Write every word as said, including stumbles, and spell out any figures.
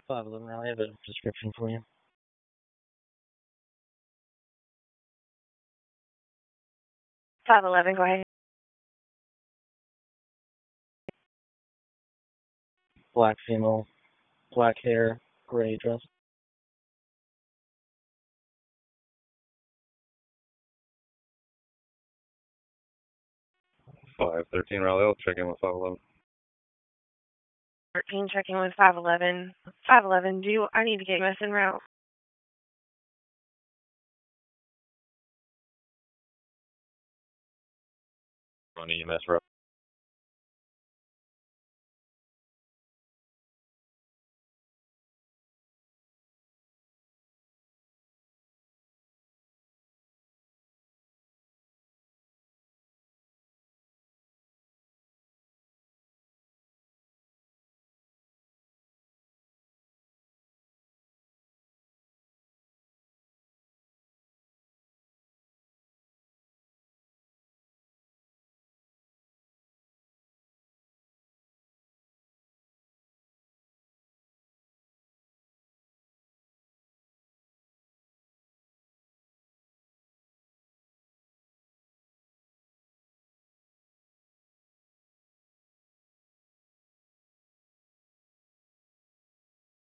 five eleven Raleigh, I have a description for you. five eleven, go ahead. Black female, black hair, gray dress. five thirteen Raleigh, I'll check in with five eleven. thirteen, checking with five eleven. five eleven, do you, I need to get you in route. On E M S route.